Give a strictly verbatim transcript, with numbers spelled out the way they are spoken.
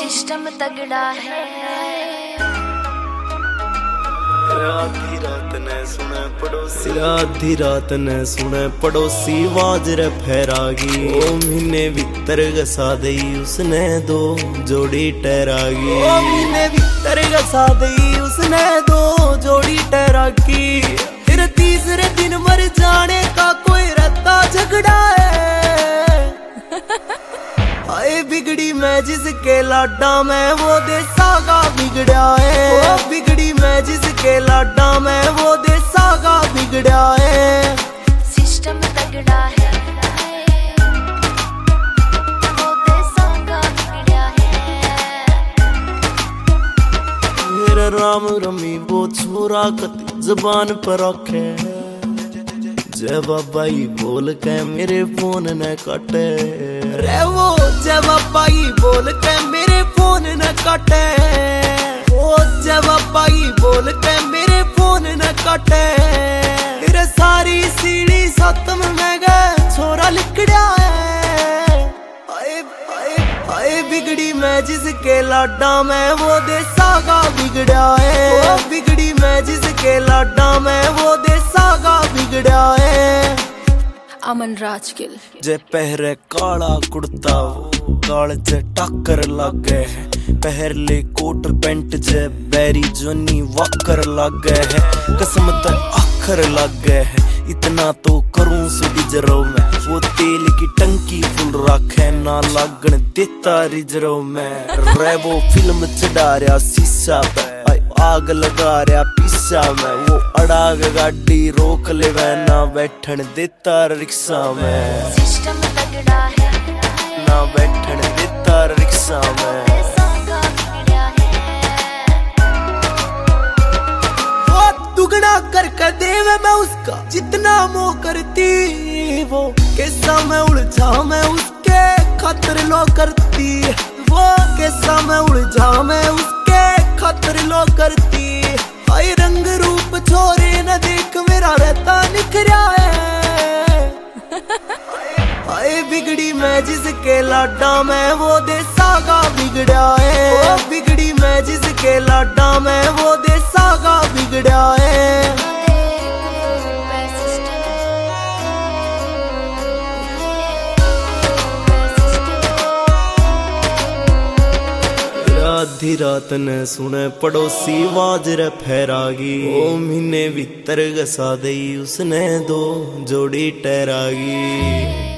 System तगड़ा है। आधी रात ने सुने पड़ोसी आधी रात ने सुने पड़ोसी आवाज रे फहरागी। ओ महीने भीतर गसा दई उसने दो जोड़ी टहरागी। ओ महीने भीतर गसा दई उसने दो जोड़ी टहरागी। फिर तीसरे दिन मर जाने का कोई रहता झगड़ा है। आए बिगड़ी मैं जिसके लाडा में वो देसा का बिगड़ा है। ओ बिगड़ी मैं जिसके लाडा में वो देसा का बिगड़ा है। सिस्टम तगड़ा है, वो देसा का बिगड़ा है। मेरा राम रमी वो छोरा कति जबान पर रखे। जय बाबाई बोल के मेरे फोन न काटे रे। वो जय बाबाई बोल के मेरे फोन न काटे। वो जय बाबाई बोल के मेरे फोन न काटे। तेरे सारी सीढ़ी सतम में गए छोरा लिखड़ा है। आए आए आए बिगड़ी मैं जिसके लाडा में वो देसा का बिगड़ा है। वो बिगड़ी मैं जिसके लाडा में वो देसा का बिगड़ा है। अमन राजगिल जे पहरे काला कुर्ता वो काल जे टक्कर लगे है। पहर ले कोट पेंट जे बैरी जोनी वक्कर लगे है। कसम तो अखर लगे है इतना तो करूं सुडिजरो में। वो तेल की टंकी फुल रखे ना लागन देता रिजरो में। रे वो फिल्म चढ़ा रहा शीशा पे आग लगा रहा पीसा में। वो अड़ाग गाड़ी रोक ले ना बैठन देता रिक्शा में। सिस्टम तगड़ा है, ना बैठन देता रिक्शा में। देसा का बिगड़ा है। वो दुगना करके देवे मैं उसका जितना मोह करती। वो कैसा मैं उलझा मैं उसके खातिर लो करती। वो कैसा मैं उलझा मैं उसके खातिर लो करती। आई रंग रूप छोरे न देख मेरा रहता निखरा है। आए बिगड़ी मैं जिसके लाडा में वो देसा का बिगड़ा है। ओ बिगड़ी मैं जिसके लाडा में वो देसा का बिगड़ा है। आधी रात ने सुने पड़ोसी आवाज रे फहरागी। ओ महीने भीतर गसा दई उसने दो जोड़ी टहरागी।